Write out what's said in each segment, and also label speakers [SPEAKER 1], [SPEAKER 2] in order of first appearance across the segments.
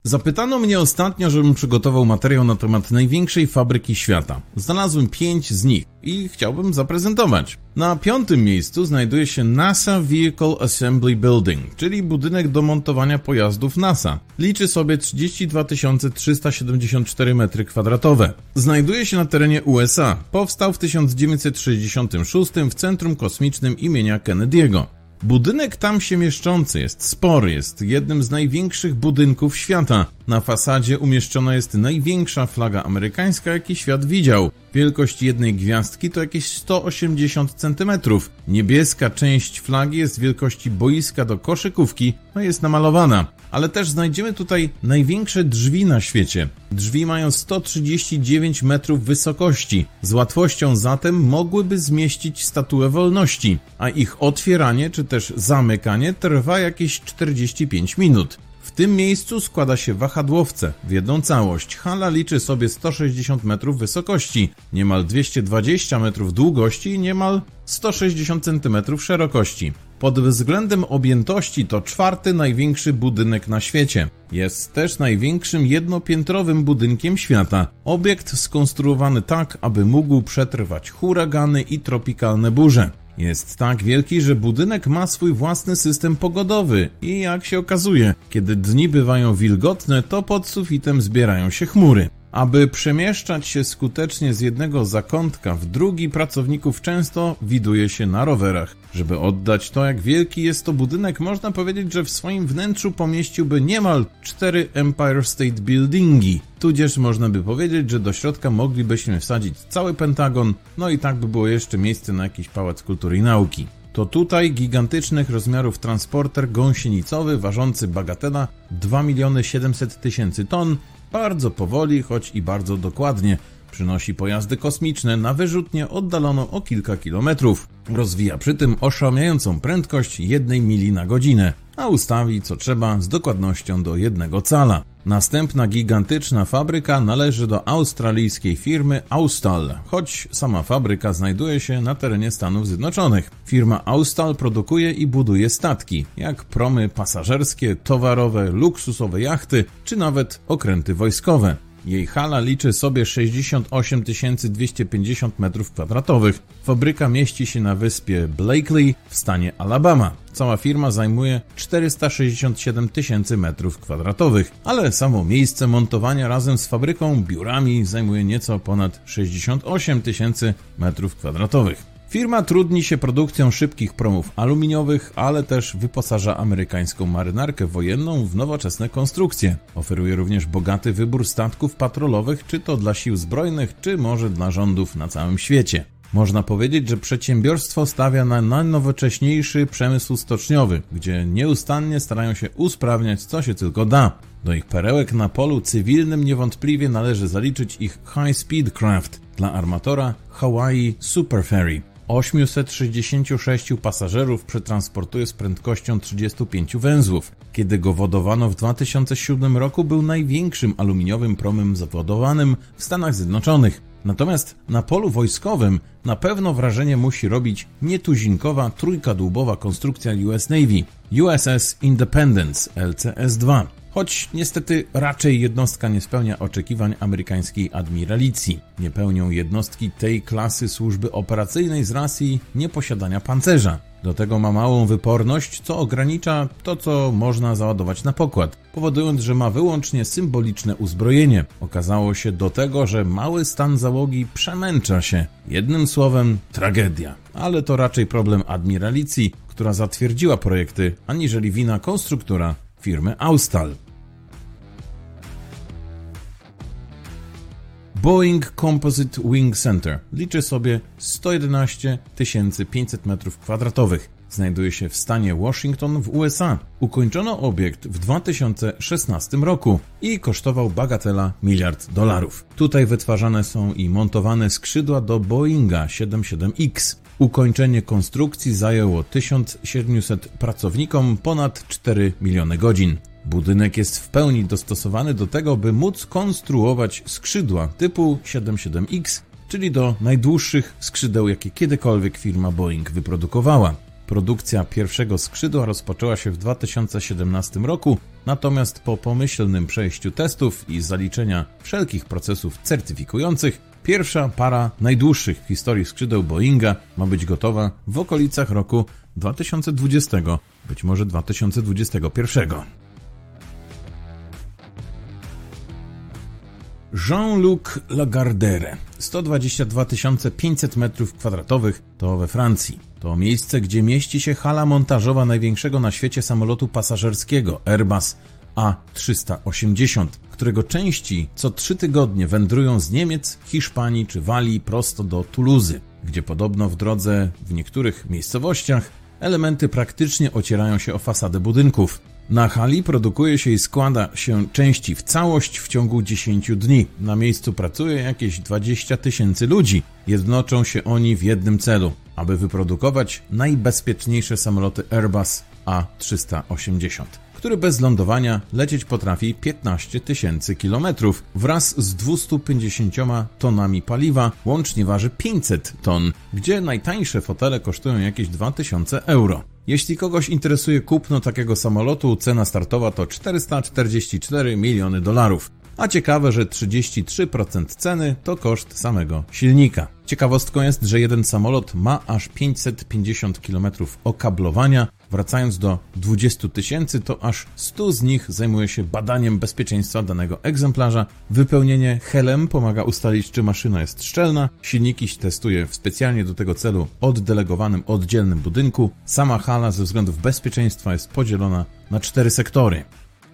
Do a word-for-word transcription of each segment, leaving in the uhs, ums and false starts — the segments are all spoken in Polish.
[SPEAKER 1] Zapytano mnie ostatnio, żebym przygotował materiał na temat największej fabryki świata. Znalazłem pięć z nich i chciałbym zaprezentować. Na piątym miejscu znajduje się NASA Vehicle Assembly Building, czyli budynek do montowania pojazdów NASA. Liczy sobie trzydzieści dwa tysiące trzysta siedemdziesiąt cztery metry kwadratowe. Znajduje się na terenie U S A. Powstał w tysiąc dziewięćset sześćdziesiątym szóstym w Centrum Kosmicznym imienia Kennedy'ego. Budynek tam się mieszczący jest spory, jest jednym z największych budynków świata. Na fasadzie umieszczona jest największa flaga amerykańska, jaki świat widział. Wielkość jednej gwiazdki to jakieś sto osiemdziesiąt centymetrów. Niebieska część flagi jest wielkości boiska do koszykówki, no jest namalowana. Ale też znajdziemy tutaj największe drzwi na świecie. Drzwi mają sto trzydzieści dziewięć metrów wysokości. Z łatwością zatem mogłyby zmieścić Statuę Wolności, a ich otwieranie czy też zamykanie trwa jakieś czterdzieści pięć minut. W tym miejscu składa się wahadłowce w jedną całość. Hala liczy sobie sto sześćdziesiąt metrów wysokości, niemal dwieście dwadzieścia metrów długości i niemal sto sześćdziesiąt centymetrów szerokości. Pod względem objętości to czwarty największy budynek na świecie. Jest też największym jednopiętrowym budynkiem świata. Obiekt skonstruowany tak, aby mógł przetrwać huragany i tropikalne burze. Jest tak wielki, że budynek ma swój własny system pogodowy i jak się okazuje, kiedy dni bywają wilgotne, to pod sufitem zbierają się chmury. Aby przemieszczać się skutecznie z jednego zakątka w drugi, pracowników często widuje się na rowerach. Żeby oddać to, jak wielki jest to budynek, można powiedzieć, że w swoim wnętrzu pomieściłby niemal cztery Empire State Buildingi. Tudzież można by powiedzieć, że do środka moglibyśmy wsadzić cały Pentagon, no i tak by było jeszcze miejsce na jakiś pałac kultury i nauki. To tutaj gigantycznych rozmiarów transporter gąsienicowy ważący bagatela dwa miliony siedemset tysięcy ton bardzo powoli, choć i bardzo dokładnie przynosi pojazdy kosmiczne na wyrzutnię oddaloną o kilka kilometrów. Rozwija przy tym oszałamiającą prędkość jednej mili na godzinę, a ustawi co trzeba z dokładnością do jednego cala. Następna gigantyczna fabryka należy do australijskiej firmy Austal, choć sama fabryka znajduje się na terenie Stanów Zjednoczonych. Firma Austal produkuje i buduje statki, jak promy pasażerskie, towarowe, luksusowe jachty, czy nawet okręty wojskowe. Jej hala liczy sobie sześćdziesiąt osiem tysięcy dwieście pięćdziesiąt metrów kwadratowych. Fabryka mieści się na wyspie Blakely w stanie Alabama. Cała firma zajmuje czterysta sześćdziesiąt siedem tysięcy metrów kwadratowych, ale samo miejsce montowania razem z fabryką, biurami zajmuje nieco ponad sześćdziesiąt osiem tysięcy metrów kwadratowych. Firma trudni się produkcją szybkich promów aluminiowych, ale też wyposaża amerykańską marynarkę wojenną w nowoczesne konstrukcje. Oferuje również bogaty wybór statków patrolowych, czy to dla sił zbrojnych, czy może dla rządów na całym świecie. Można powiedzieć, że przedsiębiorstwo stawia na najnowocześniejszy przemysł stoczniowy, gdzie nieustannie starają się usprawniać co się tylko da. Do ich perełek na polu cywilnym niewątpliwie należy zaliczyć ich High Speed Craft dla armatora Hawaii Super Ferry. osiemset sześćdziesiąt sześć pasażerów przetransportuje z prędkością trzydziestu pięciu węzłów. Kiedy go wodowano w dwa tysiące siódmym roku, był największym aluminiowym promem zawodowanym w Stanach Zjednoczonych. Natomiast na polu wojskowym na pewno wrażenie musi robić nietuzinkowa trójkadłubowa konstrukcja U S Navy U S S Independence L C S dwa. Choć niestety raczej jednostka nie spełnia oczekiwań amerykańskiej admiralicji. Nie pełnią jednostki tej klasy służby operacyjnej z racji nieposiadania pancerza. Do tego ma małą wyporność, co ogranicza to, co można załadować na pokład, powodując, że ma wyłącznie symboliczne uzbrojenie. Okazało się do tego, że mały stan załogi przemęcza się. Jednym słowem, tragedia. Ale to raczej problem admiralicji, która zatwierdziła projekty, aniżeli wina konstruktora firmy Austal. Boeing Composite Wing Center liczy sobie sto jedenaście tysięcy pięćset metrów kwadratowych. Znajduje się w stanie Washington w U S A. Ukończono obiekt w dwa tysiące szesnastym roku i kosztował bagatela miliard dolarów. Tutaj wytwarzane są i montowane skrzydła do Boeinga siedemdziesiąt siedem X. Ukończenie konstrukcji zajęło tysiąc siedemset pracownikom ponad cztery miliony godzin. Budynek jest w pełni dostosowany do tego, by móc konstruować skrzydła typu siedemdziesiąt siedem X, czyli do najdłuższych skrzydeł, jakie kiedykolwiek firma Boeing wyprodukowała. Produkcja pierwszego skrzydła rozpoczęła się w dwa tysiące siedemnastym roku, natomiast po pomyślnym przejściu testów i zaliczenia wszelkich procesów certyfikujących, pierwsza para najdłuższych w historii skrzydeł Boeinga ma być gotowa w okolicach roku dwa tysiące dwudziestego, być może dwa tysiące dwudziestego pierwszego. Jean-Luc Lagardère, sto dwadzieścia dwa tysiące pięćset metrów kwadratowych, to we Francji. To miejsce, gdzie mieści się hala montażowa największego na świecie samolotu pasażerskiego Airbus A trzysta osiemdziesiąt, którego części co trzy tygodnie wędrują z Niemiec, Hiszpanii czy Walii prosto do Tuluzy, gdzie podobno w drodze w niektórych miejscowościach elementy praktycznie ocierają się o fasadę budynków. Na hali produkuje się i składa się części w całość w ciągu dziesięciu dni. Na miejscu pracuje jakieś dwadzieścia tysięcy ludzi. Jednoczą się oni w jednym celu, aby wyprodukować najbezpieczniejsze samoloty Airbus A trzysta osiemdziesiąt, który bez lądowania lecieć potrafi piętnaście tysięcy kilometrów wraz z dwieście pięćdziesiąt tonami paliwa, łącznie waży pięćset ton, gdzie najtańsze fotele kosztują jakieś dwa tysiące euro. Jeśli kogoś interesuje kupno takiego samolotu, cena startowa to czterysta czterdzieści cztery miliony dolarów. A ciekawe, że trzydzieści trzy procent ceny to koszt samego silnika. Ciekawostką jest, że jeden samolot ma aż pięćset pięćdziesiąt kilometrów okablowania. Wracając do dwudziestu tysięcy, to aż stu z nich zajmuje się badaniem bezpieczeństwa danego egzemplarza. Wypełnienie helem pomaga ustalić, czy maszyna jest szczelna. Silniki się testuje w specjalnie do tego celu oddelegowanym oddzielnym budynku. Sama hala ze względów bezpieczeństwa jest podzielona na cztery sektory.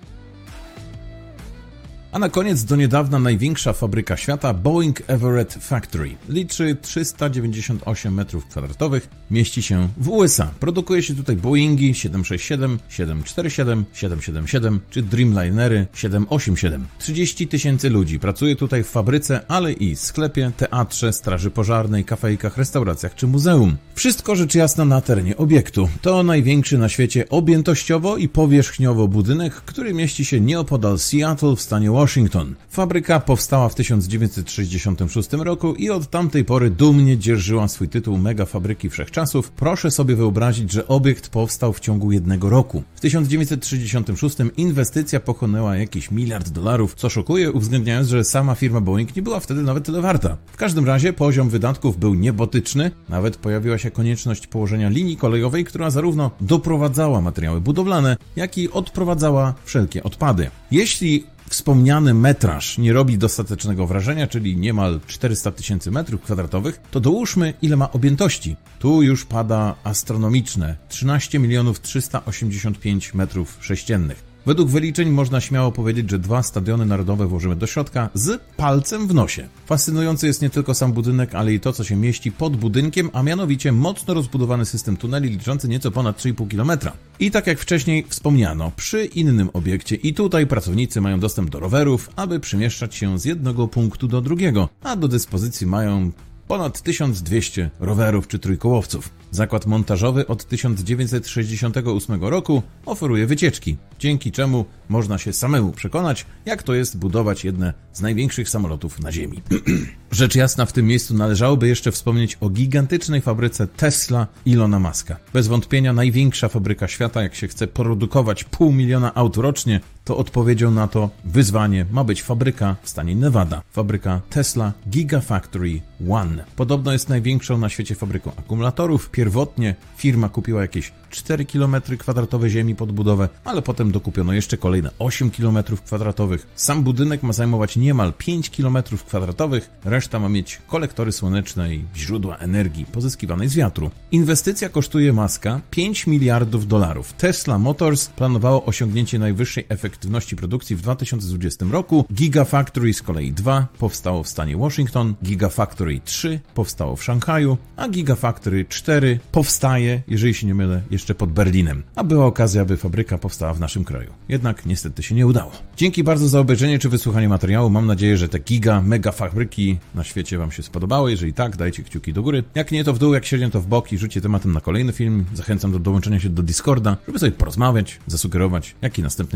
[SPEAKER 1] A na koniec do niedawna największa fabryka świata Boeing Everett Factory. Liczy trzysta dziewięćdziesiąt osiem metrów kwadratowych, mieści się w U S A. Produkuje się tutaj Boeingi siedem sześć siedem, siedem cztery siedem, siedem siedem siedem czy Dreamlinery siedem osiem siedem. trzydzieści tysięcy ludzi pracuje tutaj w fabryce, ale i sklepie, teatrze, straży pożarnej, kafejkach, restauracjach czy muzeum. Wszystko rzecz jasna na terenie obiektu. To największy na świecie objętościowo i powierzchniowo budynek, który mieści się nieopodal Seattle w stanie Washington. Fabryka powstała w tysiąc dziewięćset sześćdziesiątym szóstym roku i od tamtej pory dumnie dzierżyła swój tytuł mega fabryki wszechczasów. Proszę sobie wyobrazić, że obiekt powstał w ciągu jednego roku. W tysiąc dziewięćset sześćdziesiątym szóstym inwestycja pochłonęła jakiś miliard dolarów, co szokuje, uwzględniając, że sama firma Boeing nie była wtedy nawet tyle warta. W każdym razie poziom wydatków był niebotyczny, nawet pojawiła się konieczność położenia linii kolejowej, która zarówno doprowadzała materiały budowlane, jak i odprowadzała wszelkie odpady. Jeśli wspomniany metraż nie robi dostatecznego wrażenia, czyli niemal czterysta tysięcy metrów kwadratowych, to dołóżmy, ile ma objętości. Tu już pada astronomiczne trzynaście milionów trzysta osiemdziesiąt pięć metrów sześciennych. Według wyliczeń można śmiało powiedzieć, że dwa stadiony narodowe włożymy do środka z palcem w nosie. Fascynujący jest nie tylko sam budynek, ale i to, co się mieści pod budynkiem, a mianowicie mocno rozbudowany system tuneli liczący nieco ponad trzy i pół kilometra. I tak jak wcześniej wspomniano, przy innym obiekcie i tutaj pracownicy mają dostęp do rowerów, aby przemieszczać się z jednego punktu do drugiego, a do dyspozycji mają ponad tysiąc dwieście rowerów czy trójkołowców. Zakład montażowy od tysiąc dziewięćset sześćdziesiątego ósmego roku oferuje wycieczki, dzięki czemu można się samemu przekonać, jak to jest budować jedne z największych samolotów na Ziemi. Rzecz jasna, w tym miejscu należałoby jeszcze wspomnieć o gigantycznej fabryce Tesla Ilona Muska. Bez wątpienia największa fabryka świata, jak się chce produkować pół miliona aut rocznie, to odpowiedzią na to wyzwanie ma być fabryka w stanie Nevada. Fabryka Tesla Gigafactory One. Podobno jest największą na świecie fabryką akumulatorów. Pierwotnie firma kupiła jakieś cztery kilometry kwadratowe ziemi pod budowę, ale potem dokupiono jeszcze kolejne osiem kilometrów kwadratowych. Sam budynek ma zajmować niemal pięć kilometrów kwadratowych, reszta ma mieć kolektory słoneczne i źródła energii pozyskiwanej z wiatru. Inwestycja kosztuje Muska pięć miliardów dolarów. Tesla Motors planowało osiągnięcie najwyższej efektywności produkcji w dwa tysiące dwudziestym roku. Gigafactory z kolei dwa powstało w stanie Washington, Gigafactory trzy powstało w Szanghaju, a Gigafactory cztery powstaje, jeżeli się nie mylę, jeszcze pod Berlinem. A była okazja, aby fabryka powstała w naszym kraju. Jednak niestety się nie udało. Dzięki bardzo za obejrzenie czy wysłuchanie materiału. Mam nadzieję, że te giga, mega fabryki na świecie Wam się spodobały. Jeżeli tak, dajcie kciuki do góry. Jak nie, to w dół, jak średnio, to w bok i rzućcie tematem na kolejny film. Zachęcam do dołączenia się do Discorda, żeby sobie porozmawiać, zasugerować, jaki następny film zrobić.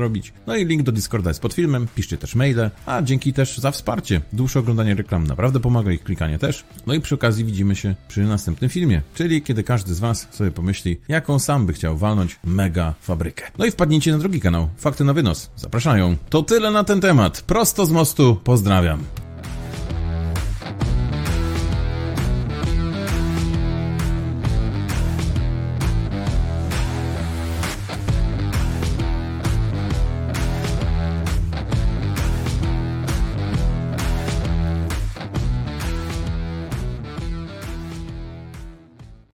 [SPEAKER 1] zrobić. No i link do Discorda jest pod filmem, piszcie też maile, a dzięki też za wsparcie. Dłuższe oglądanie reklam naprawdę pomaga, ich klikanie też. No i przy okazji widzimy się przy następnym filmie, czyli kiedy każdy z was sobie pomyśli, jaką sam by chciał walnąć mega fabrykę. No i wpadnijcie na drugi kanał, Fakty na Wynos. Zapraszają. To tyle na ten temat. Prosto z mostu, pozdrawiam.